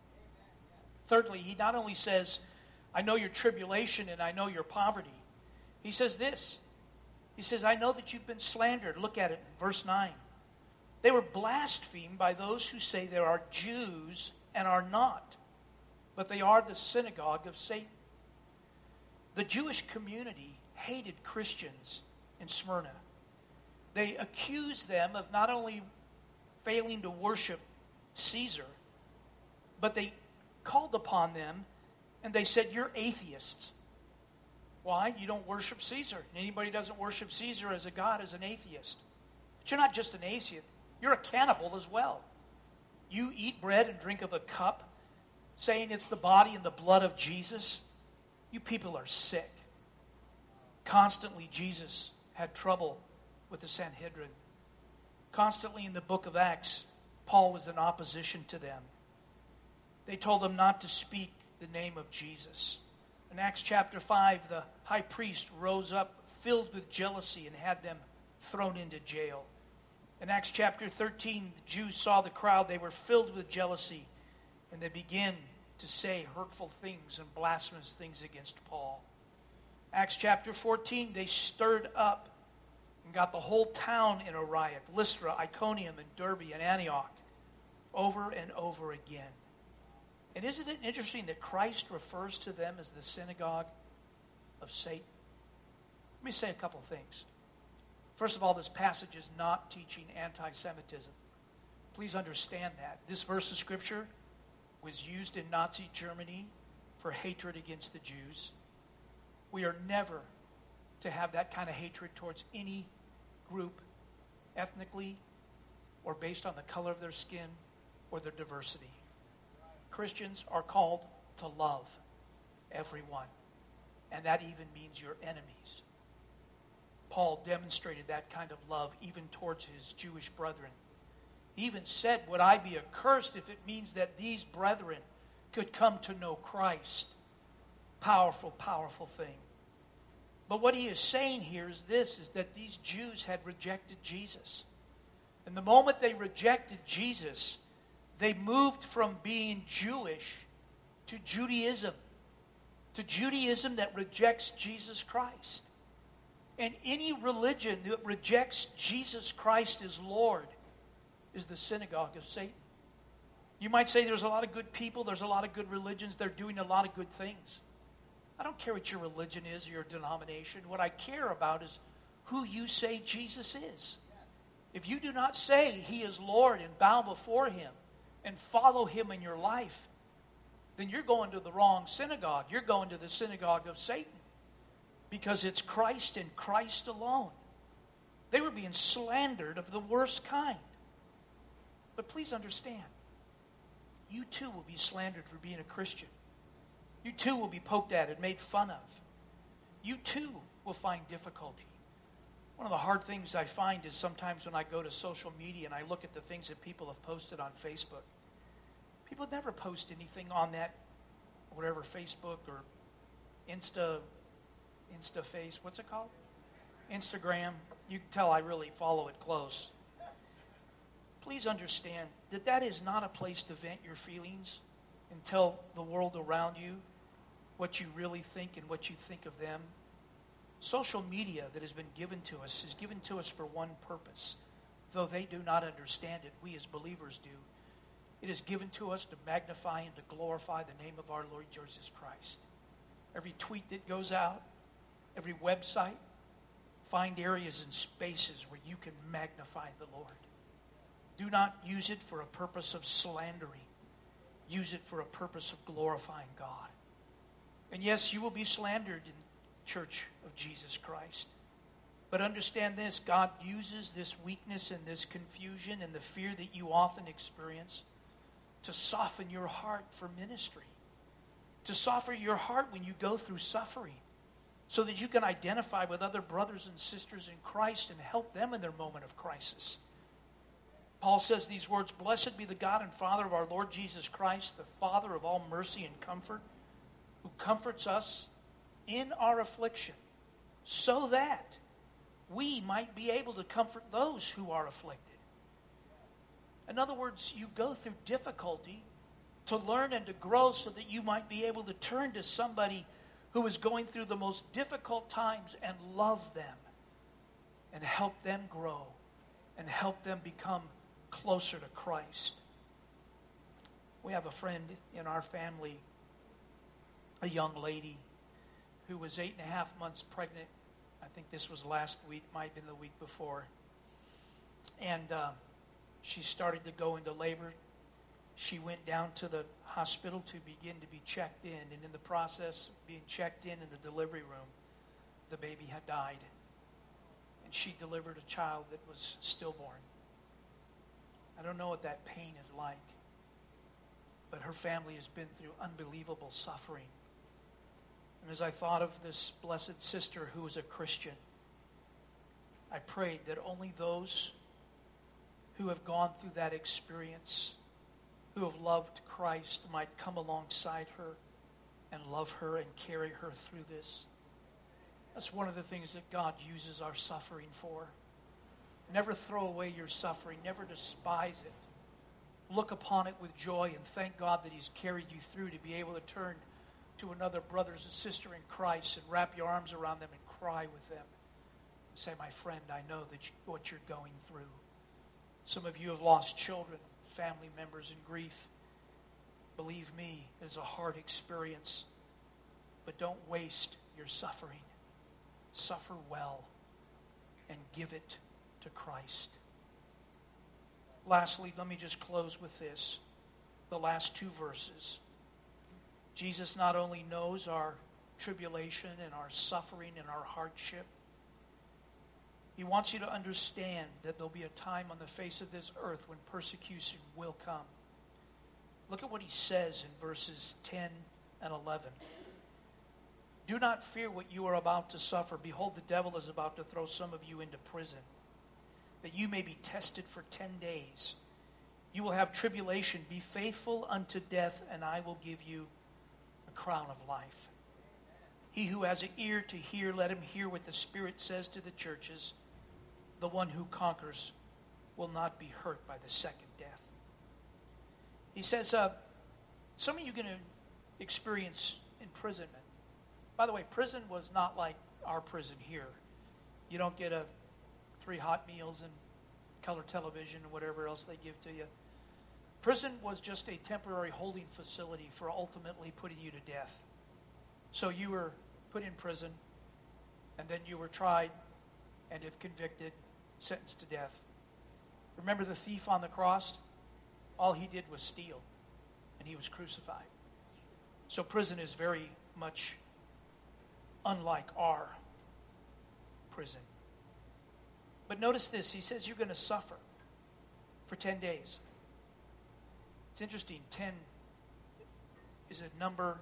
Thirdly, he not only says, I know your tribulation and I know your poverty. He says this. He says, I know that you've been slandered. Look at it in verse nine. They were blasphemed by those who say they are Jews and are not, but they are the synagogue of Satan. The Jewish community hated Christians in Smyrna. They accused them of not only failing to worship Caesar, but they called upon them and they said, you're atheists. Why? You don't worship Caesar. Anybody who doesn't worship Caesar as a god is an atheist. But you're not just an atheist. You're a cannibal as well. You eat bread and drink of a cup, saying it's the body and the blood of Jesus. You people are sick. Constantly, Jesus had trouble with the Sanhedrin. Constantly in the book of Acts, Paul was in opposition to them. They told him not to speak the name of Jesus. In Acts chapter five, the high priest rose up filled with jealousy and had them thrown into jail. In Acts chapter thirteen, the Jews saw the crowd. They were filled with jealousy, and they began to say hurtful things and blasphemous things against Paul. Acts chapter fourteen, they stirred up and got the whole town in a riot. Lystra, Iconium, and Derbe, and Antioch, over and over again. And isn't it interesting that Christ refers to them as the synagogue of Satan? Let me say a couple of things. First of all, this passage is not teaching anti-Semitism. Please understand that. This verse of Scripture was used in Nazi Germany for hatred against the Jews. We are never to have that kind of hatred towards any group, ethnically, or based on the color of their skin or their diversity. Christians are called to love everyone, and that even means your enemies. Paul demonstrated that kind of love even towards his Jewish brethren. He even said, would I be accursed if it means that these brethren could come to know Christ? Powerful, powerful thing. But what he is saying here is this, is that these Jews had rejected Jesus. And the moment they rejected Jesus, they moved from being Jewish to Judaism, to Judaism that rejects Jesus Christ. And any religion that rejects Jesus Christ as Lord is the synagogue of Satan. You might say there's a lot of good people, there's a lot of good religions, they're doing a lot of good things. I don't care what your religion is or your denomination. What I care about is who you say Jesus is. If you do not say He is Lord and bow before Him and follow Him in your life, then you're going to the wrong synagogue. You're going to the synagogue of Satan. Because it's Christ and Christ alone. They were being slandered of the worst kind. But please understand, you too will be slandered for being a Christian. You too will be poked at and made fun of. You too will find difficulty. One of the hard things I find is sometimes when I go to social media and I look at the things that people have posted on Facebook, people never post anything on that, whatever, Facebook or Insta, Instaface, what's it called? Instagram. You can tell I really follow it close. Please understand that that is not a place to vent your feelings and tell the world around you what you really think and what you think of them. Social media that has been given to us is given to us for one purpose. Though they do not understand it, we as believers do. It is given to us to magnify and to glorify the name of our Lord Jesus Christ. Every tweet that goes out, every website, find areas and spaces where you can magnify the Lord. Do not use it for a purpose of slandering. Use it for a purpose of glorifying God. And yes, you will be slandered in the church of Jesus Christ. But understand this, God uses this weakness and this confusion and the fear that you often experience to soften your heart for ministry. To soften your heart when you go through suffering, so that you can identify with other brothers and sisters in Christ and help them in their moment of crisis. Paul says these words, "Blessed be the God and Father of our Lord Jesus Christ, the Father of all mercy and comfort, who comforts us in our affliction, so that we might be able to comfort those who are afflicted." In other words, you go through difficulty to learn and to grow so that you might be able to turn to somebody who is going through the most difficult times and love them and help them grow and help them become closer to Christ. We have a friend in our family, a young lady who was eight and a half months pregnant. I think this was last week, might have been the week before. And uh, she started to go into labor. She went down to the hospital to begin to be checked in. And in the process of being checked in in the delivery room, the baby had died. And she delivered a child that was stillborn. I don't know what that pain is like. But her family has been through unbelievable suffering. And as I thought of this blessed sister who was a Christian, I prayed that only those who have gone through that experience, who have loved Christ, might come alongside her and love her and carry her through this. That's one of the things that God uses our suffering for. Never throw away your suffering. Never despise it. Look upon it with joy and thank God that He's carried you through to be able to turn to another brother and sister in Christ and wrap your arms around them and cry with them. And say, "My friend, I know that you, what you're going through." Some of you have lost children, family members in grief. Believe me, it's a hard experience. But don't waste your suffering. Suffer well and give it to Christ. Lastly, let me just close with this. The last two verses. Jesus not only knows our tribulation and our suffering and our hardship, He wants you to understand that there'll be a time on the face of this earth when persecution will come. Look at what He says in verses ten and eleven. "Do not fear what you are about to suffer. Behold, the devil is about to throw some of you into prison, that you may be tested for ten days. You will have tribulation. Be faithful unto death, and I will give you a crown of life. He who has an ear to hear, let him hear what the Spirit says to the churches. The one who conquers will not be hurt by the second death." He says, uh, some of you are going to experience imprisonment. By the way, prison was not like our prison here. You don't get a three hot meals and color television and whatever else they give to you. Prison was just a temporary holding facility for ultimately putting you to death. So you were put in prison, and then you were tried, and if convicted, sentenced to death. Remember the thief on the cross? All he did was steal, and he was crucified. So prison is very much unlike our prison. But notice this, he says you're going to suffer for ten days. It's interesting, ten is a number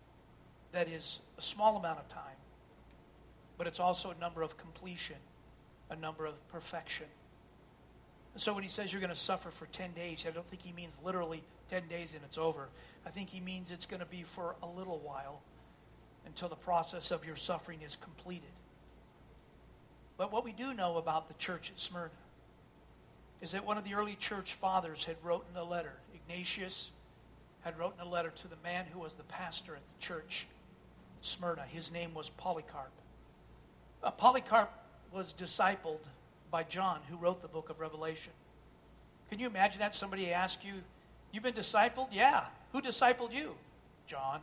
that is a small amount of time, but it's also a number of completion a number of perfection. And so when he says you're going to suffer for ten days, I don't think he means literally ten days and it's over. I think he means it's going to be for a little while until the process of your suffering is completed. But what we do know about the church at Smyrna is that one of the early church fathers had written a letter. Ignatius had written a letter to the man who was the pastor at the church at Smyrna. His name was Polycarp. Uh, Polycarp was discipled by John, who wrote the book of Revelation. Can you imagine that? Somebody asked you, you've been discipled? Yeah. Who discipled you? John.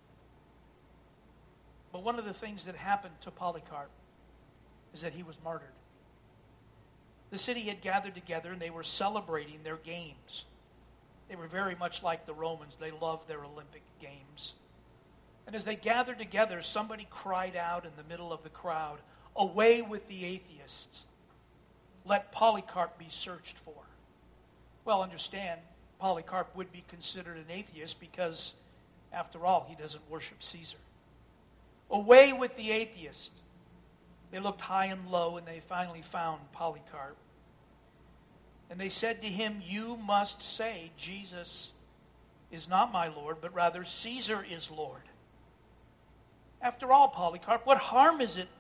But one of the things that happened to Polycarp is that he was martyred. The city had gathered together and they were celebrating their games. They were very much like the Romans. They loved their Olympic games. And as they gathered together, somebody cried out in the middle of the crowd, "Away with the atheists. Let Polycarp be searched for." Well, understand, Polycarp would be considered an atheist because, after all, he doesn't worship Caesar. Away with the atheists. They looked high and low, and they finally found Polycarp. And they said to him, "You must say Jesus is not my Lord, but rather Caesar is Lord." After all, Polycarp, what harm is it?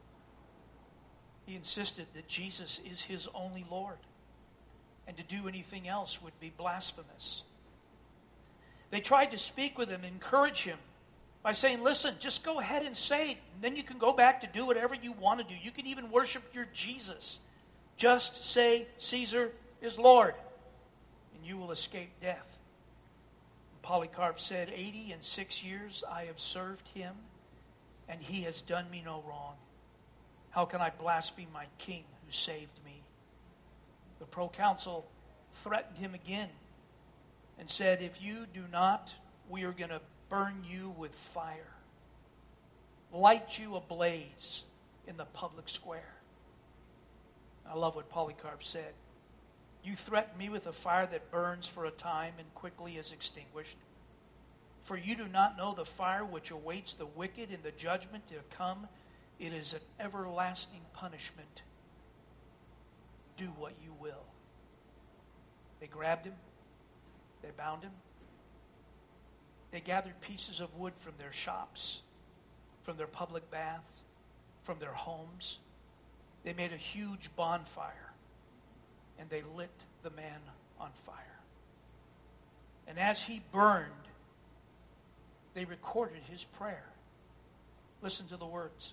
He insisted that Jesus is his only Lord, and to do anything else would be blasphemous. They tried to speak with him, encourage him, by saying, "Listen, just go ahead and say it, and then you can go back to do whatever you want to do. You can even worship your Jesus. Just say Caesar is Lord, and you will escape death." And Polycarp said, eighty and six years I have served him, and he has done me no wrong. How can I blaspheme my king who saved me?" The proconsul threatened him again and said, "If you do not, we are going to burn you with fire, light you ablaze in the public square." I love what Polycarp said. "You threaten me with a fire that burns for a time and quickly is extinguished. For you do not know the fire which awaits the wicked in the judgment to come. It is an everlasting punishment. Do what you will." They grabbed him. They bound him. They gathered pieces of wood from their shops, from their public baths, from their homes. They made a huge bonfire, and they lit the man on fire. And as he burned, they recorded his prayer. Listen to the words.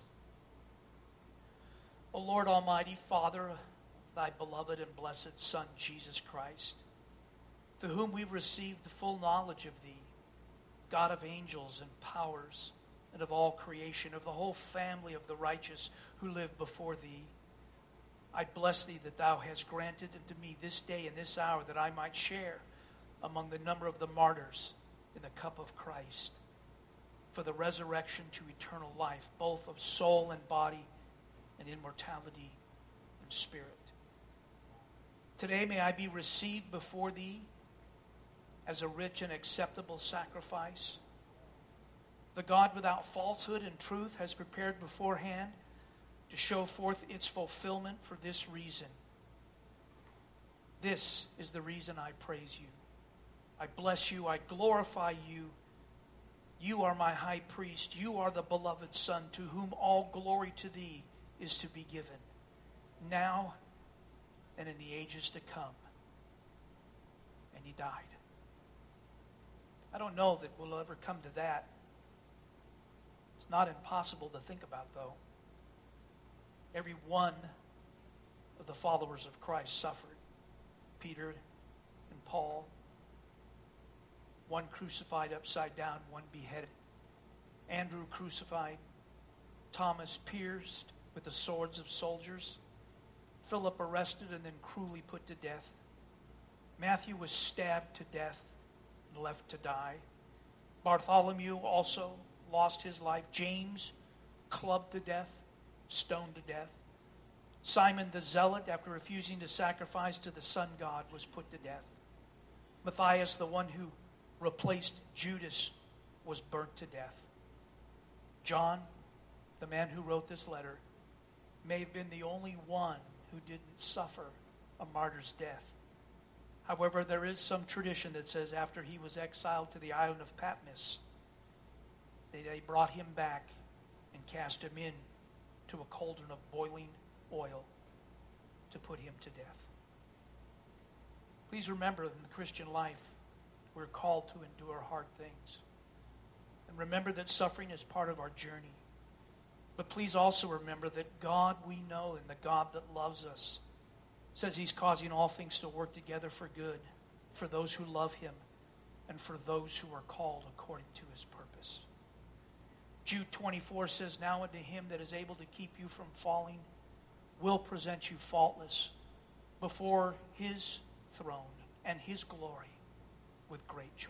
"O Lord Almighty, Father of thy beloved and blessed Son, Jesus Christ, through whom we've received the full knowledge of thee, God of angels and powers, and of all creation, of the whole family of the righteous who live before thee. I bless thee that thou hast granted unto me this day and this hour that I might share among the number of the martyrs in the cup of Christ, for the resurrection to eternal life, both of soul and body, and immortality and spirit. Today may I be received before thee as a rich and acceptable sacrifice. The God without falsehood and truth has prepared beforehand to show forth its fulfillment for this reason. This is the reason I praise you. I bless you. I glorify you. You are my high priest. You are the beloved Son, to whom all glory to thee is to be given, now and in the ages to come." And he died. I don't know that we'll ever come to that. It's not impossible to think about, though. Every one of the followers of Christ suffered. Peter and Paul, one crucified upside down, one beheaded. Andrew crucified. Thomas pierced with the swords of soldiers. Philip arrested and then cruelly put to death. Matthew was stabbed to death and left to die. Bartholomew also lost his life. James clubbed to death, stoned to death. Simon the Zealot, after refusing to sacrifice to the sun god, was put to death. Matthias, the one who replaced Judas, was burnt to death. John, the man who wrote this letter, may have been the only one who didn't suffer a martyr's death. However, there is some tradition that says after he was exiled to the island of Patmos, they, they brought him back and cast him in to a cauldron of boiling oil to put him to death. Please remember, in the Christian life, we're called to endure hard things. And remember that suffering is part of our journey. But please also remember that God we know and the God that loves us says He's causing all things to work together for good for those who love Him and for those who are called according to His purpose. Jude twenty-four says, "Now unto Him that is able to keep you from falling will present you faultless before His throne and His glory with great joy."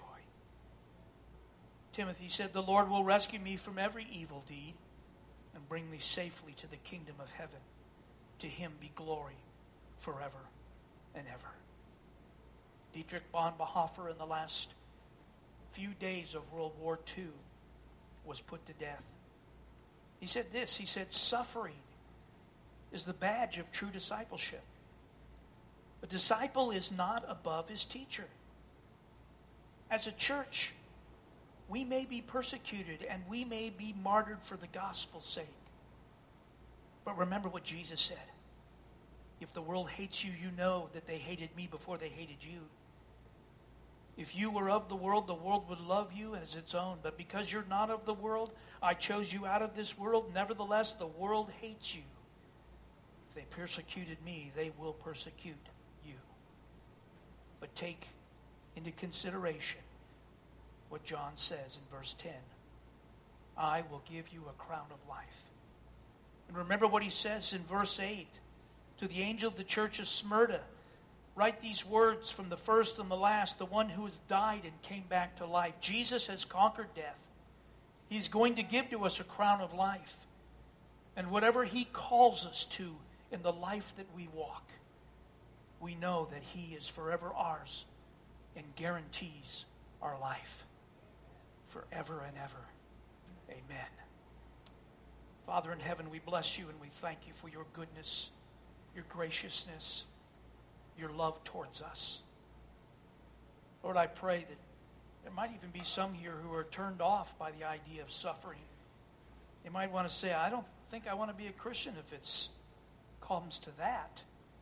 Timothy said, "The Lord will rescue me from every evil deed and bring me safely to the kingdom of heaven. To Him be glory forever and ever." Dietrich Bonhoeffer, in the last few days of World War Two, was put to death. He said this, he said, "Suffering is the badge of true discipleship. A disciple is not above his teacher. As a church, we may be persecuted and we may be martyred for the gospel's sake. But remember what Jesus said. If the world hates you, you know that they hated me before they hated you. If you were of the world, the world would love you as its own. But because you're not of the world, I chose you out of this world. Nevertheless, the world hates you. If they persecuted me, they will persecute you. But take into consideration what John says in verse ten. I will give you a crown of life. And remember what he says in verse eight. To the angel of the church of Smyrna, write these words from the first and the last, the one who has died and came back to life. Jesus has conquered death. He's going to give to us a crown of life. And whatever He calls us to in the life that we walk, we know that He is forever ours and guarantees our life forever and ever. Amen. Father in heaven, we bless You and we thank You for Your goodness, Your graciousness, Your love towards us. Lord, I pray that there might even be some here who are turned off by the idea of suffering. They might want to say, I don't think I want to be a Christian if it comes to that.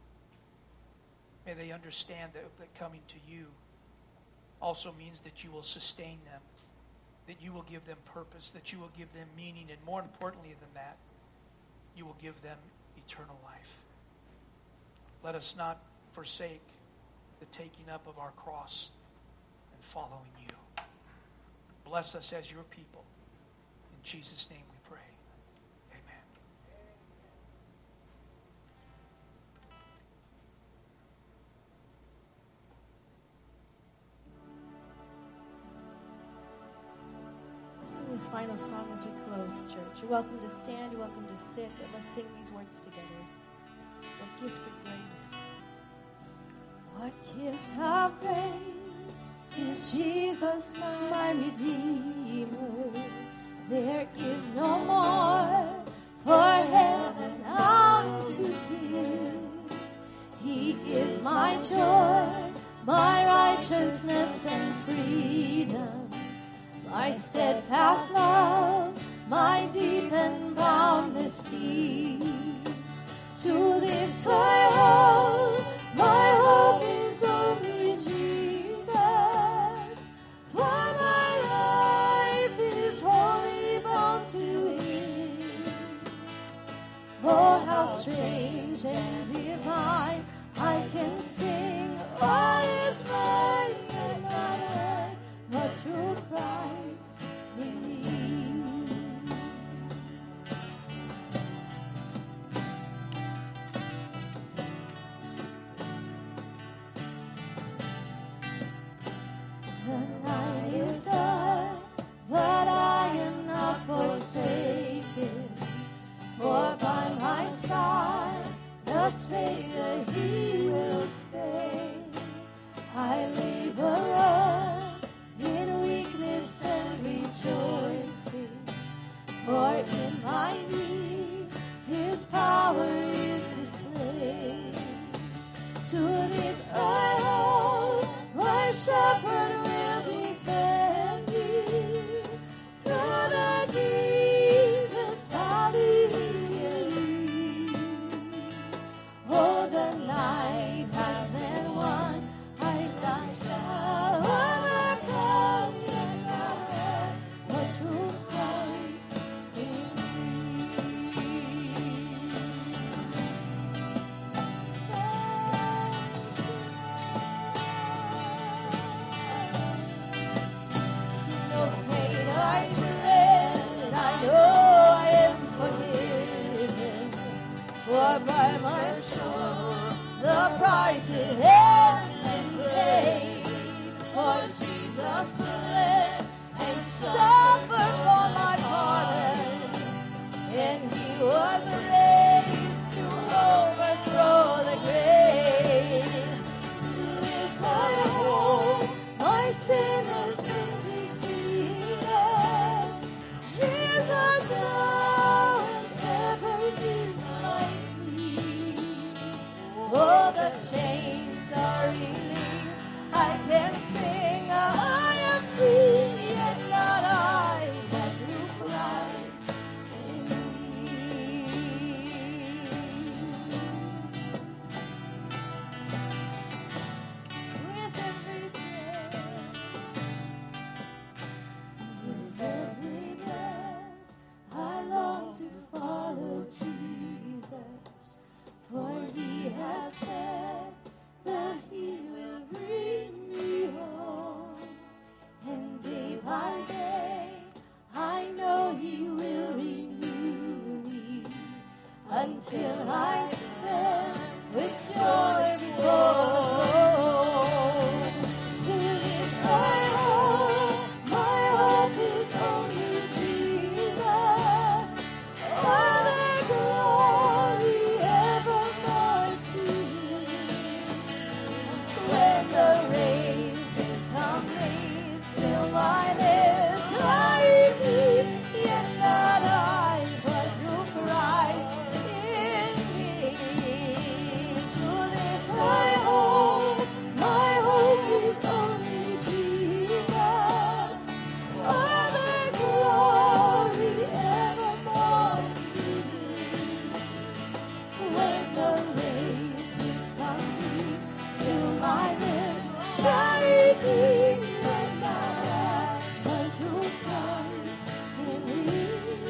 May they understand that, that coming to You also means that You will sustain them, that You will give them purpose, that You will give them meaning, and more importantly than that, You will give them eternal life. Let us not forsake the taking up of our cross and following You. Bless us as Your people. In Jesus' name we pray. Amen. Let's sing this final song as we close, church. You're welcome to stand, you're welcome to sit, but let's sing these words together. What gift of grace. What gift of grace is Jesus, my Redeemer? There is no more for heaven now to give. He is my joy, my righteousness and freedom, my steadfast love, my deep and boundless peace. To this I owe, my hope is only Jesus, for my life is wholly bound to His. Oh, how strange and divine, I can sing all is mine and not mine, but through Christ in me. shepherd will defend me through the deepest valley and deep. Oh, the night has been won. I, I shall overcome, yet not have, but through Christ in no pain I dread, I know I am forgiven. For by my soul the price it has been paid. For Jesus bled and suffered for my pardon, and He was raised to overthrow the grave. This I hope, my sin has been defeated. Jesus now and ever is like me. Oh, the chains are released. I can sing, I am free, yet not I, but through Christ in me. With every breath, with every breath, I long to follow Jesus, for He has said that He will bring me home, and day by day I know He will renew me until I stand with joy before the throne. To this I hope, my hope is only Jesus. Father, glory evermore to Him. When the race is complete, still my lips I repeat, yet not I, but through Christ in me. To this I hope, my hope is only Jesus. Father, glory evermore to Him. When the race is complete, still my lips shall repeat, yet not I, but through Christ in me.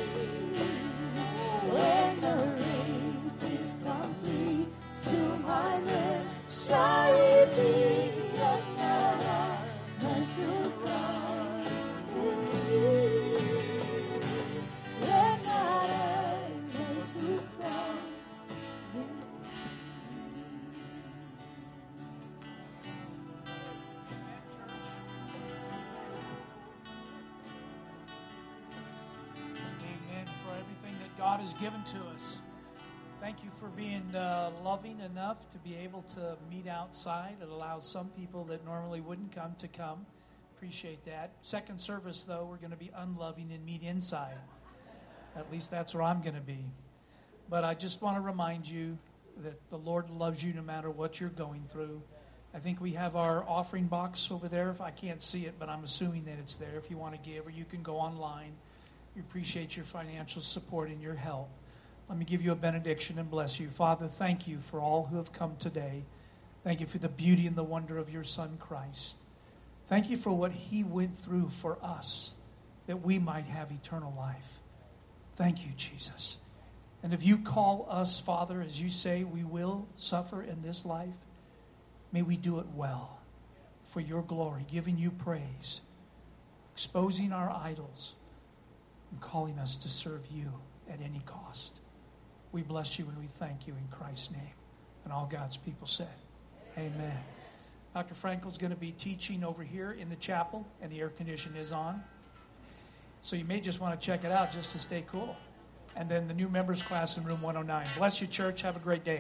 When the race is complete, still my lips shall repeat, yet not I, but through Christ in me. Yet not I, but through Christ in me. Amen for everything that God has given to us. Thank you for being uh, loving enough to be able to meet outside. It allows some people that normally wouldn't come to come. Appreciate that. Second service, though, we're going to be unloving and meet inside. At least that's where I'm going to be. But I just want to remind you that the Lord loves you no matter what you're going through. I think we have our offering box over there. If I can't see it, but I'm assuming that it's there if you want to give, or you can go online. We appreciate your financial support and your help. Let me give you a benediction and bless you. Father, thank you for all who have come today. Thank you for the beauty and the wonder of your Son, Christ. Thank you for what He went through for us, that we might have eternal life. Thank you, Jesus. And if you call us, Father, as you say we will suffer in this life, may we do it well for your glory, giving you praise, exposing our idols, and calling us to serve you at any cost. We bless you and we thank you in Christ's name. And all God's people said, amen. Doctor Frankel's going to be teaching over here in the chapel, and the air conditioning is on. So you may just want to check it out just to stay cool. And then the new members class in room one oh nine. Bless you, church. Have a great day.